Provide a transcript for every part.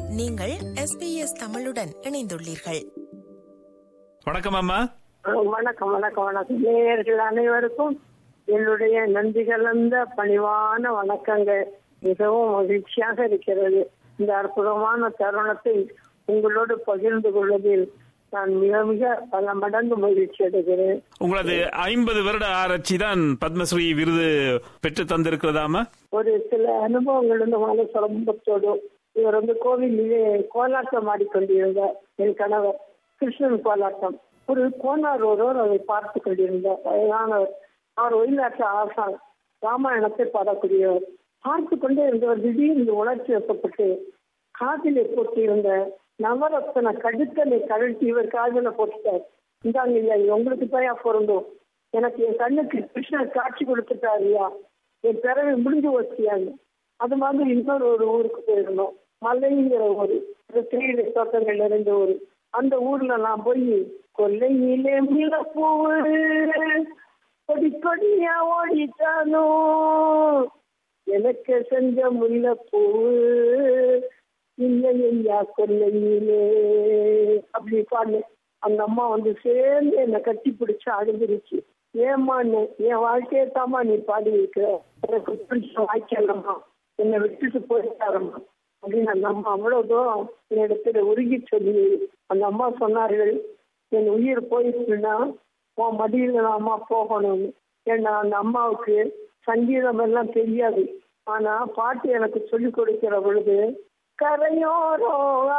நீங்கள் SBS தமிழுடன் இணைந்துள்ளீர்கள். வணக்கம் அம்மா. வணக்கம் வணக்கம் வணக்கம். நேயர்கள் அனைவருக்கும் என்னுடைய நன்றி கலந்த பணிவான வணக்கங்கள். மிகவும் மகிழ்ச்சியாக இருக்கிறது. இந்த அற்புதமான தருணத்தை உங்களோடு பகிர்ந்து கொள்வதில் நான் மிக மிக பல மடங்கு மகிழ்ச்சி அடைகிறேன். உங்களது 50 வருட ஆராய்ச்சி தான் பத்மஸ்ரீ விருது பெற்று தந்திருக்கிறதாமா? ஒரு சில அனுபவங்கள் மனசு ரொம்பத்தோடு. இவர் கோவிலே கோலாட்டம் ஆடிக்கொண்டிருந்தார். என் கணவர் கிருஷ்ணன் கோலாட்டம். ஒரு கோனார் ஒருவர் அதை பார்த்து கொண்டிருந்தார். வயதானவர். அவர் ஒயிலாட்ட ஆசான், ராமாயணத்தை பாடக்கூடியவர். பார்த்து கொண்டே இருந்தவர் திடீர்னு உணர்ச்சி வசப்பட்டு காதிலே போட்டிருந்த நவரத்ன கடுக்கனை கழட்டி இவர் காதில போட்டுட்டார். இந்தாங்க ஐயா, உங்களுக்கு தயா பொருந்தும். எனக்கு என் கண்ணுக்கு கிருஷ்ணர் காட்சி கொடுத்துட்டார் ஐயா, என் பிறவை முடிஞ்சு வச்சியாங்க. அது மாதிரி இன்னொரு ஒரு ஊருக்கு போயிருந்தோம். மலைங்கிற ஊரு, தேயிலை தோட்டங்கள் நிறைந்த ஊரு. அந்த ஊர்ல நான் போய் கொல்லையிலே முல்லைப்பூவு கொடி கொடியா ஓடிட்டானோ எனக்கு செஞ்ச முல்லைப்பூவு இல்லையா கொல்லையிலே அப்படி பாடு. அந்த அம்மா சேர்ந்து என்னை கட்டி பிடிச்சு அழுதுருச்சு. ஏமான்னு, என் வாழ்க்கையை தாமா நீ பாடி இருக்கிற, எனக்கு பிடிச்ச வாய்க்கலம்மா, என்னை விட்டுட்டு போயிட்டாரம்மா அப்படின்னு அந்த அம்மா அவ்வளவு தூரம் என் இடத்துல உருகி சொல்லி அந்த அம்மா சொன்னார்கள், என் உயிர் போயிடுச்சுன்னா உன் மடியில நான் அம்மா போகணும்னு. ஏன்னா அந்த அம்மாவுக்கு சங்கீதம் எல்லாம் தெரியாது. ஆனா பாட்டு எனக்கு சொல்லி கொடுக்கிற பொழுது கரையோரோ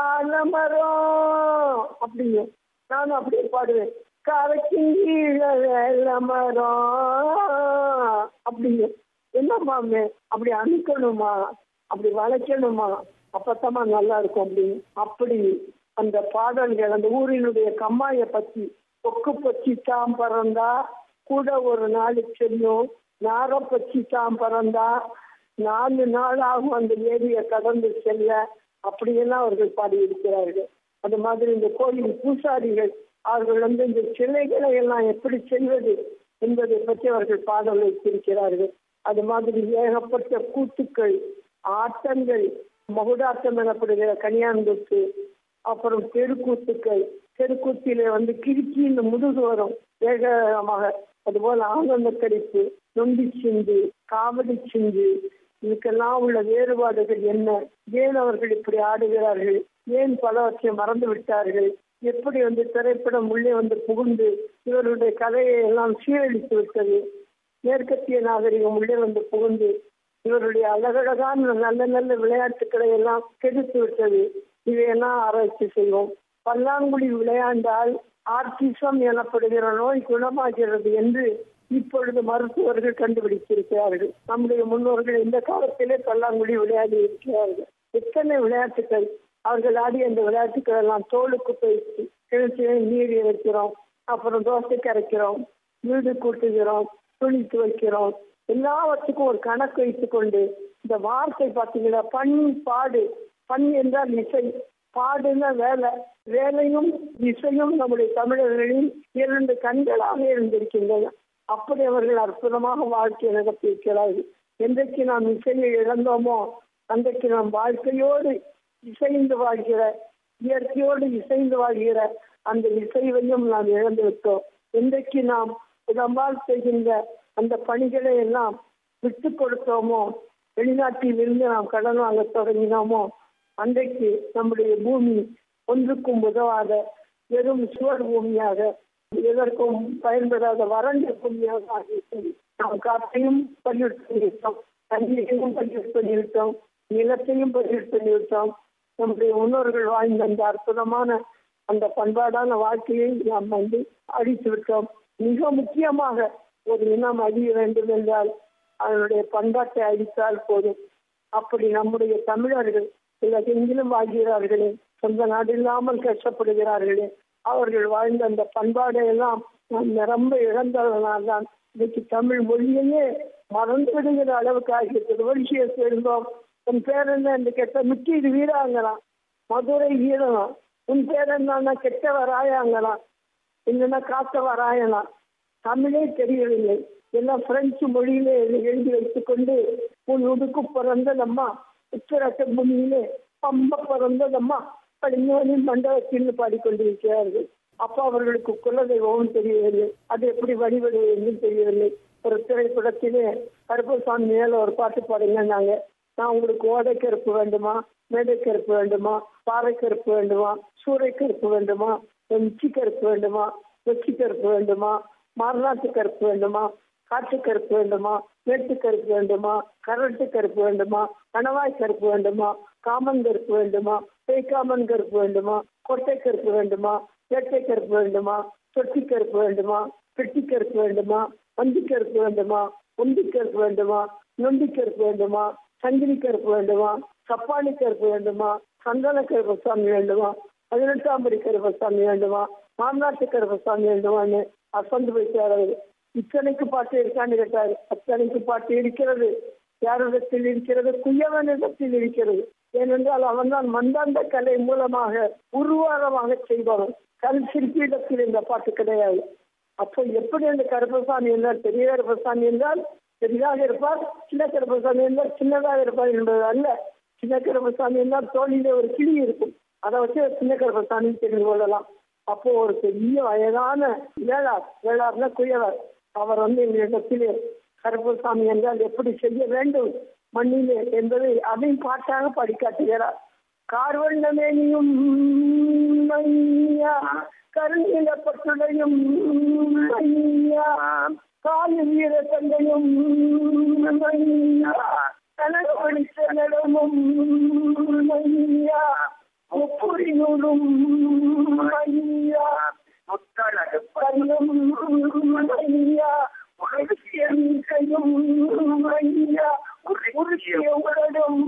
ஆலமரம் அப்படிங்க, நானும் அப்படியே பாடுவேன். கரைக்கு மரம் அப்படிங்க. என்னம்மாமே அப்படி அணுக்கணுமா, அப்படி வளைக்கணுமா, அப்பத்தமா நல்லா இருக்கும் அப்படின்னு. அப்படி அந்த பாடல்கள் அந்த ஊரினுடைய கம்மாய பத்தி, கொக்கு பச்சி தாம் பறந்தா கூட ஒரு நாளைக்கு செல்லும், நார பச்சி தாம் பறந்தா 4 நாளாகும் அந்த ஏரியை கடந்து செல்ல, அப்படியெல்லாம் அவர்கள் பாடியிருக்கிறார்கள். அது மாதிரி இந்த கோயில் பூசாரிகள் அவர்கள் இந்த சிலைகளை எல்லாம் எப்படி செய்வது என்பதை பற்றி அவர்கள் பாடல் வைத்திருக்கிறார்கள். அது மாதிரி ஏகப்பட்ட கூத்துக்கள், ஆட்டங்கள், மகுடாட்டம் எனப்படுகிற கனியாந்தூத்து, அப்புறம் தெருக்கூத்துக்கள். தெருக்கூத்தில கிறுக்கி இந்த முதுகு வரும் வேகமாக. அதுபோல ஆனந்த கடிப்பு, நொண்டி சிந்து, காவடி சிந்து, இதுக்கெல்லாம் உள்ள வேறுபாடுகள் என்ன, ஏன் அவர்கள் இப்படி ஆடுகிறார்கள், ஏன் பலவற்றை மறந்து விட்டார்கள், எப்படி திரைப்படம் உள்ளே புகுந்து இவருடைய கதையை எல்லாம் சீரழித்து விட்டது, மேற்கத்திய நாகரிகம் உள்ளே புகுந்து இவருடைய அழகழகான நல்ல நல்ல விளையாட்டுக்களை எல்லாம் கெடுத்து விட்டது. இதையெல்லாம் ஆராய்ச்சி செய்வோம். பல்லாங்குழி விளையாண்டால் ஆர்டிசம் எனப்படுகிற நோய் குணமாகிறது என்று இப்பொழுது மருத்துவர்கள் கண்டுபிடித்திருக்கிறார்கள். நம்முடைய முன்னோர்கள் இந்த காலத்திலே பல்லாங்குழி விளையாடி இருக்கிறார்கள். எத்தனை விளையாட்டுகள் அவர்கள் ஆடி. அந்த விளையாட்டுக்கள் எல்லாம் தோலுக்கு போயிடுச்சு. கிணற்றிலே நீர் இறைக்கிறோம், அப்புறம் தோசை கரைக்கிறோம், வீடு கூட்டுகிறோம், துணி துவைக்கிறோம், எல்லாவற்றுக்கும் ஒரு கணக்கு வைத்துக் கொண்டு இந்த வார்த்தை பார்த்தீங்கன்னா பண் பாடு. பண் என்றால் இசை, பாடுன்னா வேலை. வேலையும் இசையும் நம்முடைய தமிழர்களின் 2 கண்களாக இருந்திருக்கின்றன. அப்படி அவர்கள் அற்புதமாக வாழ்க்கையை நடத்தியிருக்கிறார்கள். என்றைக்கு நாம் இசையை இழந்தோமோ அன்றைக்கு நாம் வாழ்க்கையோடு இசைந்து வாழ்கிற, இயற்கையோடு இசைந்து வாழ்கிற அந்த இசைவையும் நாம் இழந்து விட்டோம். என்றைக்கு நாம் நம்மால் செய்கின்ற அந்த பணிகளை எல்லாம் விட்டு கொடுத்தோமோ, வெளிநாட்டில் இருந்து நாம் கடன் வாங்க தொடங்கினோமோ, அன்றைக்கு நம்முடைய பூமி ஒன்றுக்கும் உதவாத வெறும் சுவர் பூமியாக, எதற்கும் பயன்படாத வறண்ட பூமியாக ஆகிவிட்டது. நாம் காற்றையும் பயிர் பண்ணிவிட்டோம், தண்ணீரையும் பயிர் பண்ணிவிட்டோம், நிலத்தையும் பயிர் பண்ணிவிட்டோம். நம்முடைய முன்னோர்கள் வாழ்ந்த அந்த அற்புதமான அந்த பண்பாடான வாழ்க்கையை நாம் அழித்து விட்டோம். மிக முக்கியமாக ஒரு இனம் அழிய வேண்டும் என்றால் அதனுடைய பண்பாட்டை அழித்தால் போதும். அப்படி நம்முடைய தமிழர்கள் உலகெங்கிலும் வாழ்கிறார்களே, சொந்த நாடு இல்லாமல் கஷ்டப்படுகிறார்களே, அவர்கள் வாழ்ந்த அந்த பண்பாடை எல்லாம் நாம் நிரம்ப இழந்ததனால்தான் இன்னைக்கு தமிழ் மொழியையே மறந்து விடுகிற அளவுக்கு ஆகிவிட்டது. வரிசையை சேர்ந்தோம், உன் பேர் என்ன என்று கேட்ட மிக்கீடு வீராங்கலாம், மதுரை வீரலாம், உன் பேர் என்ன கெட்டவராயாங்கலாம், இல்லைன்னா காத்தவராயலாம். தமிழே தெரியவில்லை, எல்லாம் பிரெஞ்சு மொழியிலே எழுதி வைத்துக் கொண்டு உன் உடுக்கு பிறந்த நம்ம உத்தரட்ட பூமியிலே அம்ப பிறந்ததம்மா அப்படின்னு மண்டபத்தில் பாடிக்கொண்டிருக்கிறார்கள். அப்போ அவர்களுக்கு குலதெய்வமும் தெரியவில்லை, அது எப்படி வழிபடுவது என்றும் தெரியவில்லை. ஒரு திரைப்படத்திலே கருப்பசாமி மேல ஒரு பாட்டு பாடுங்கன்னாங்க. நான் உங்களுக்கு ஓடை கருப்பு வேண்டுமா, மேடை கருப்பு வேண்டுமா, பாறை கருப்பு வேண்டுமா, சூறை கருப்பு வேண்டுமா, உச்சி கருப்பு வேண்டுமா, வெச்சி கருப்பு வேண்டுமா, மாரநாட்டு கருப்பு வேண்டுமா, காட்டு கருப்பு வேண்டுமா, மேட்டு கருப்பு வேண்டுமா, கரட்டு கருப்பு வேண்டுமா, கணவாய் கருப்பு வேண்டுமா, காமன் கருப்பு வேண்டுமா, பேய்காமன் கருப்பு வேண்டுமா, கொட்டை கருப்பு வேண்டுமா, வேட்டை கருப்பு வேண்டுமா, தொட்டி கருப்பு வேண்டுமா, பெட்டி கருப்பு வேண்டுமா, வண்டி கருப்பு வேண்டுமா, ஒண்டி கருப்பு வேண்டுமா, நொண்டி கருப்பு வேண்டுமா, சங்கிலி கருப்பு வேண்டுமா, சப்பானி கருப்பு வேண்டுமா, சந்தன கருப்பசாமி வேண்டுமா, 18ஆம் படி கருப்பசாமி வேண்டுமா, மாமநாட்டு கருப்பசாமி வேண்டுமான்னு அசந்து வைத்தார். இத்தனைக்கு பாட்டு இருக்கான்னு கேட்டாரு. அத்தனைக்கு பாட்டு இருக்கிறது. யாரிடத்தில் இருக்கிறது? குயவனிடத்தில் இருக்கிறது. ஏனென்றால் அவன் தான் மந்தாந்த கலை மூலமாக உருவாரமாக செய்பவன். கல் சிற்பியிடத்தில் இந்த பாட்டு கிடையாது. அப்போ எப்படி அந்த கருப்பசாமி என்றால் பெரிய கருப்பசாமி என்றால் பெரிதாக இருப்பார், சின்ன கருப்பசாமி என்றால் சின்னதாக இருப்பார் என்பது அல்ல. சின்ன கருப்பசாமி என்றால் தோளிலே ஒரு கிளி இருக்கும், அதை வச்சு சின்ன கருப்பசாமி தெரிந்து கொள்ளலாம். அப்போ ஒரு பெரிய வயதான வேளார்னா குயவர், அவர் எங்களிடத்திலே கருப்பசாமி என்றால் எப்படி செய்ய வேண்டும் மண்ணிலே என்பதை அதையும் பாட்டாக படிக்காட்டுகிறார். கார்வண்ணமேனியும் கருநிலப்பட்டுடையும் காலு வீர தந்தையும் கனகமணி சனடமும் முப்புரி நூலும் முத்தழகு பல்லும் கையும் உருக்கிய உடலும்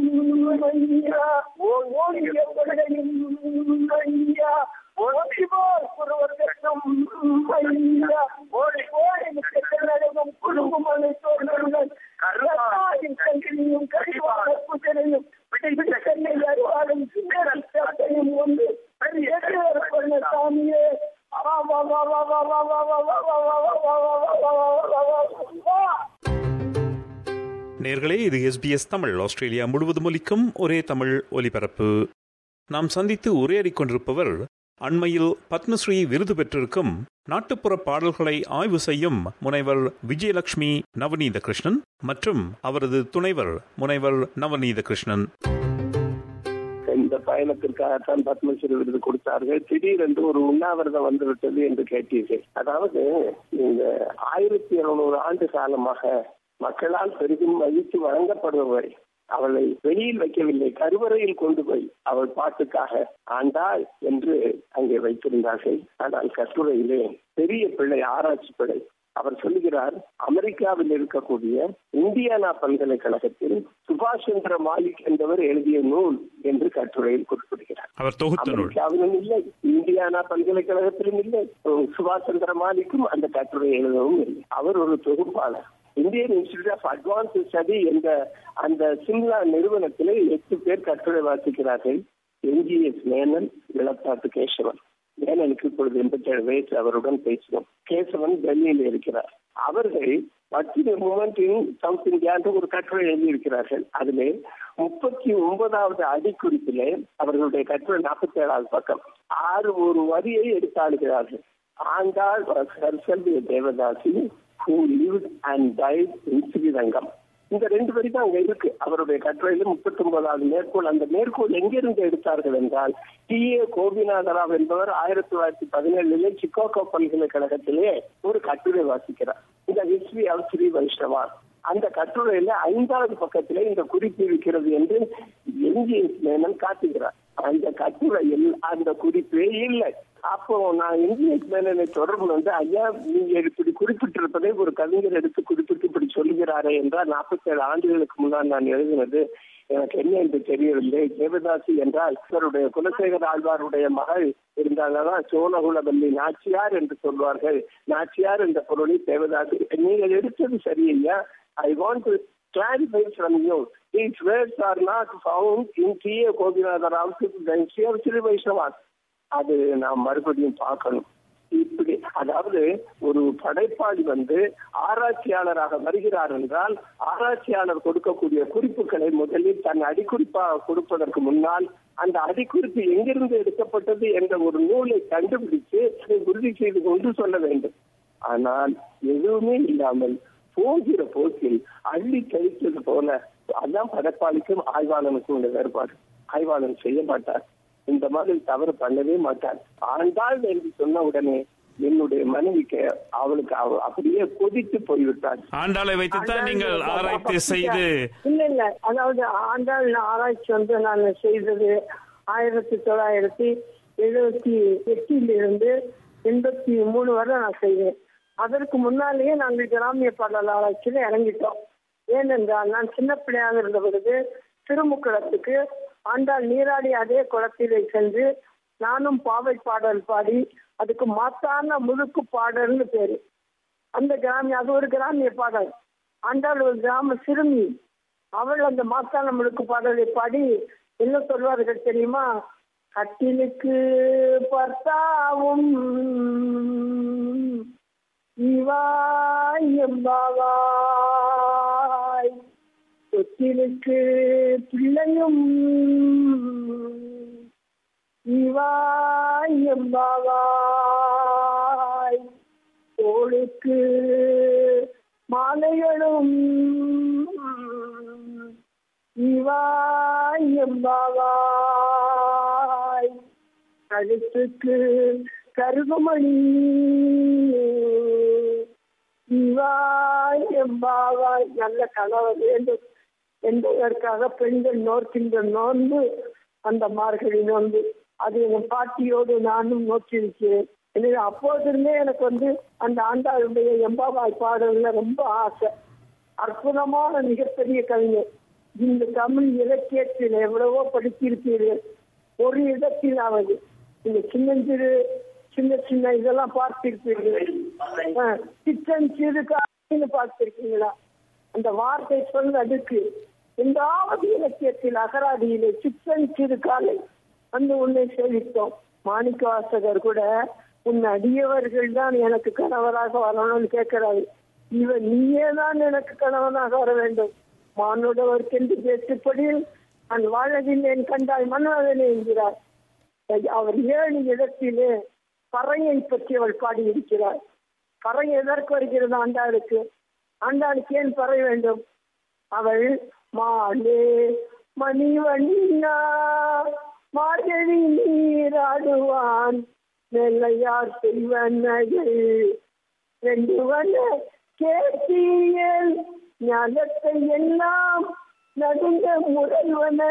ஓடிய உடலையும் ஓடிவோர் ஒருவர்க்கும் ஓடி ஓடி மிகவும் குடும்பமலை தோன்றுங்கள் சங்கிலியும் கழிவாக புதனையும் சென்னை அருவாடும் சின்னையும் ஒன்று சாமியே. நேர்களே, இது SBS தமிழ், ஆஸ்திரேலியா முழுவதும் ஒலிக்கும் ஒரே தமிழ் ஒலிபரப்பு. நாம் சந்தித்து உரையாடிக் கொண்டிருப்பவர் அண்மையில் பத்மஸ்ரீ விருது பெற்றிருக்கும் நாட்டுப்புற பாடல்களை ஆய்வு செய்யும் முனைவர் விஜயலட்சுமி நவநீத கிருஷ்ணன் மற்றும் அவரது துணைவர் முனைவர் நவநீத கிருஷ்ணன். இந்த பயணத்திற்காகத்தான் பத்மஸ்ரீ விருது கொடுத்தார்கள். திடீரென்று ஒரு உண்ணாவிரதம் வந்துவிட்டது என்று கேட்டீர்கள். அதாவது இந்த 1700 ஆண்டு காலமாக மக்களால் பெரிதும் மதித்து வழங்கப்படுபவரை அவளை வெளியில் வைக்கவில்லை, கருவறையில் கொண்டு போய் அவள் பாட்டுக்காக ஆண்டாள் என்று அங்கே வைத்திருந்தார்கள். ஆனால் கட்டுரையிலே பெரிய பிள்ளை, ஆராய்ச்சி பிள்ளை, அவர் சொல்லுகிறார், அமெரிக்காவில் இருக்கக்கூடிய இந்தியானா பல்கலைக்கழகத்தில் சுபாஷ் சந்திர மாலிக் என்பவர் எழுதிய நூல் என்று கட்டுரையில் குறிப்பிடுகிறார். அமெரிக்காவிலும் இல்லை, இந்தியானா பல்கலைக்கழகத்திலும் இல்லை, சுபாஷ் சந்திர மாலிக்கும் அந்த கட்டுரை எழுதவும் இல்லை. அவர் ஒரு தொகுப்பாளர். Indian institute of advance study என்ற அந்த சிம்லா நிறுவனத்திலே 8 பேர் கட்டுரை வாசிக்கிறார்கள். என்ஜிஎஸ் மேனன், இளத்தாட்டு கேசவன். மேனனுக்கு இப்பொழுது 87 வயசு. அவருடன் பேசினோம். கேசவன் டெல்லியில் இருக்கிறார். அவர்கள் மூமெண்ட் இன் சவுத் இந்தியா ஒரு கட்டுரை எழுதியிருக்கிறார்கள். அதிலே 39வது அடிக்குறிப்பிலே அவர்களுடைய கட்டுரை 47வது பக்கம் 6 ஒரு வரியை எடுத்தாளுகிறார்கள். Andal devadasi who lived and died in Srirangam. இந்த 2 வரி தான் அங்க இருக்கு அவருடைய கட்டுரையில. 39வது மேற்கோள். அந்த மேற்கோள் எங்கிருந்து எடுத்தார்கள் என்றால், டி.ஏ. கோபிநாதராவ் என்பவர் 1917 சிக்காகோ பல்கலைக்கழகத்திலே ஒரு கட்டுரை வாசிக்கிறார், இந்த ஹிஸ்டரி ஆஃப் ஸ்ரீ வைஷ்ணவா. அந்த கட்டுரையில 5வது பக்கத்திலே இந்த குறிப்பு இருக்கிறது என்று என்ஜிஎஸ் மேனன் காட்டுகிறார். அந்த கட்டுரையில் அந்த குறிப்பே இல்லை. அப்போ நான் என்ஜிஎஸ் மேனனை தொடர்பு வந்து, ஐயா நீங்க இப்படி குறிப்பிட்டிருப்பதை ஒரு கவிஞர் எடுத்து குறிப்பிட்டு இப்படி சொல்லுகிறாரே என்றால், 47 ஆண்டுகளுக்கு முன்னால் நான் எழுதினது எனக்கு என்ன என்று தெரியவில்லை. தேவதாசி என்றால் இவருடைய குலசேகர ஆழ்வாருடைய மகள் இருந்தால்தான் சோழகுலவல்லி நாச்சியார் என்று சொல்வார்கள். நாச்சியார் என்ற பொருளில் தேவதாசி. நீங்கள் எடுத்தது சரியையா? I want to clarify from you. These words are not found in T.A. Gopinath History of Sri Vaishnava. அது நாம் மறுபடியும் பார்க்கணும். இப்படி அதாவது ஒரு படைப்பாளி வந்து ஆராய்ச்சியாளராக வருகிறார் என்றால், ஆராய்ச்சியாளர் கொடுக்கக்கூடிய குறிப்புகளை முதலில் தன் அடிக்குறிப்பாக கொடுப்பதற்கு முன்னால் அந்த அடிக்குறிப்பு எங்கிருந்து எடுக்கப்பட்டது என்ற ஒரு நூலை கண்டுபிடித்து அதை உறுதி செய்து கொண்டு சொல்ல வேண்டும். ஆனால் எதுவுமே இல்லாமல் போகிற போக்கில் அள்ளி கழித்தது போல, அதான் படைப்பாளிக்கும் ஆய்வாளனுக்கும் உள்ள வேறுபாடு. ஆய்வாளன் செய்ய மாட்டார், இந்த மாதிரி தவறு பண்ணவே மாட்டார். ஆண்டாள் என்று சொன்ன உடனே என்னுடைய மனைவிக்கு அவளுக்கு அப்படியே கொதித்து போய்விட்டார். ஆண்டாளை வைத்துத்தான் நீங்கள் ஆராய்ச்சி செய்து? இல்ல, அதாவது ஆண்டாள் ஆராய்ச்சி நான் செய்தது 1978 83 வரை நான் செய்தேன். அதற்கு முன்னாலேயே நாங்கள் கிராமிய பாடல் ஆராய்ச்சியில இறங்கிட்டோம். ஏனென்றால் நான் சின்ன பிள்ளையாக இருந்த பொழுது திருமுக்குளத்துக்கு ஆண்டாள் நீராடி அதே குளத்திலே சென்று நானும் பாவை பாடல் பாடி, அதுக்கு மாத்தான முழுக்கு பாடல்னு பேரு. அந்த அது ஒரு கிராமிய பாடல். ஆண்டாள் ஒரு கிராம சிறுமி. அவள் அந்த மாத்தான முழுக்கு பாடலை பாடி என்ன சொல்வார்கள் தெரியுமா? கட்டிலுக்கு பார்த்தாவும் எம்பாவாய், தொட்டிலுக்கு பிள்ளையும் எம்பாவாய், தோளுக்கு மாலைகளும் எம்பாவாய், கழுத்துக்கு கருகுமணி எம்பாவாய். நல்ல கணவர் வேண்டும் என்பதற்காக பெண்கள் நோக்கின்ற நோன்பு அந்த மார்கழி நோன்பு, அது என் பாட்டியோடு நானும் நோக்கியிருக்கிறேன். எனவே அப்போதிருந்தே எனக்கு அந்த ஆண்டாளுடைய எம்பாவாய் பாடல்ல ரொம்ப ஆசை. அற்புதமான மிகப்பெரிய கவிஞர். இந்த தமிழ் இலக்கியத்தில் எவ்வளவோ படித்திருப்பீர்கள். ஒரு இடத்திலாவது இந்த சின்னஞ்சிறு சின்ன சின்ன இதெல்லாம் பார்த்திருப்பீர்கள். சிச்சன் சிறு காலைன்னு பார்த்திருக்கீங்களா? அந்த வார்த்தை சொல் அடுக்கு எந்தாவது இலக்கியத்தில் அகராதியிலே சிச்சன் சிறு காலை உன்னை சேவித்தோம். மாணிக்க வாசகர் கூட உன் அடியவர்கள் தான் எனக்கு கணவராக வரணும்னு கேட்கிறாரு. இவன் நீயே தான் எனக்கு கணவனாக வர வேண்டும். மானுடவர்க்கென்று பேசுப்படி நான் வாழவில்லை கண்டாய் மன்னவனே என்கிறார். அவர் 7 இடத்திலே பறையை பற்றி அவள் பாடியிருக்கிறார். பறை எதற்கு வருகிறது? ஆண்டாளுக்கு. ஆண்டாளுக்கு ஏன் பறை வேண்டும்? அவள் மாலே மணிவண்ணா மார்கழி நீராடுவான் நெல்லையார் செய்வனைகள் 2 வண்ண கேட்டியல் ஞானத்தை எல்லாம் நடுங்க முறைவன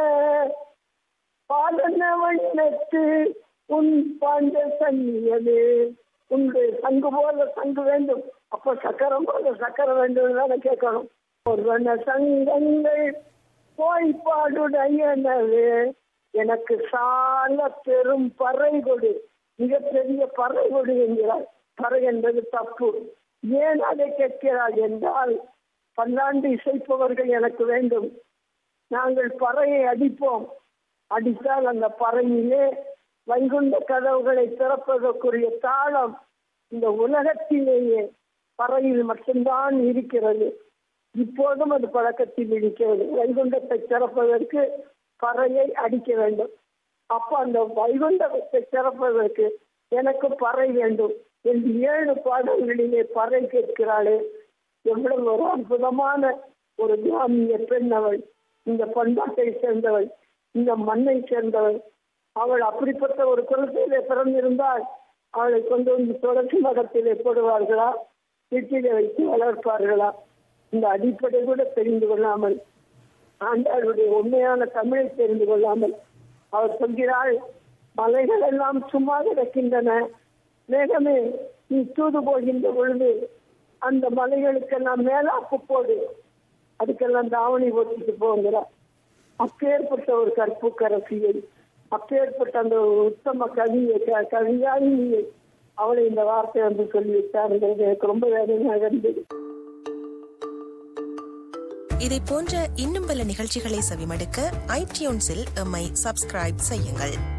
பாலன வண்ணத்து உன் பாண்ட சன்னியது. உன்னுடைய சங்கு போல சங்கு வேண்டும், அப்ப சக்கரம் போல சக்கரம் வேண்டும் கேட்கணும். ஒருவன சங்கங்கள் போய் பாடுடையனவே எனக்கு சால பெரும் பறை கொடு, மிகப்பெரிய பறை கொடு என்கிறார். பறை என்பது தப்பு. ஏன் அதை கேட்கிறார் என்றால், பல்லாண்டு இசைப்பவர்கள் எனக்கு வேண்டும். நாங்கள் பறையை அடிப்போம். அடித்தால் அந்த பறையிலே வைகுண்ட கதவுகளை திறப்பதற்குரிய தாளம் இந்த உலகத்திலேயே பறையில் மட்டும்தான் இருக்கிறது. இப்போதும் அது பழக்கத்தில் இருக்கிறது. வைகுண்டத்தை திறப்பதற்கு பறையை அடிக்க வேண்டும். அப்ப அந்த வைகுண்டத்தை திறப்பதற்கு எனக்கு பறை வேண்டும் என்று 7 பாடல்களிலே பறை கேட்கிறாளே, எவ்வளவு ஒரு அற்புதமான ஒரு கிராமிய பெண் அவள். இந்த பண்பாட்டை சேர்ந்தவள், இந்த மண்ணை சேர்ந்தவள். அவள் அப்படிப்பட்ட ஒரு குலத்திலே பிறந்திருந்தால் அவளை கொண்டு வந்து தொடர்ச்சி மகத்திலே போடுவார்களா, வீட்டிலே வைத்து வளர்ப்பார்களா? இந்த அடிப்படை கூட தெரிந்து கொள்ளாமல், ஆண்டாளுடைய உண்மையான தமிழை தெரிந்து கொள்ளாமல் அவர் சொல்கிறாள், மலைகள் எல்லாம் சும்மா கிடக்கின்றன, மேகமே நீ தூது போகின்ற பொழுது அந்த மலைகளுக்கெல்லாம் மேலாப்பு போடு, அதுக்கெல்லாம் தாவணி போட்டுட்டு போங்கிறார். அப்பேற்பட்ட ஒரு கற்புக்கரசியை, அப்பேற்பட்ட அந்த உத்தம கவியாயினியை அவளை இந்த வார்த்தை சொல்லிவிட்டாருங்கிறது எனக்கு ரொம்ப வேதனையாக இருந்தது. இதை போன்ற இன்னும் பல நிகழ்ச்சிகளை செவிமடுக்க iTunes-இல் எம்மை சப்ஸ்கிரைப் செய்யுங்கள்.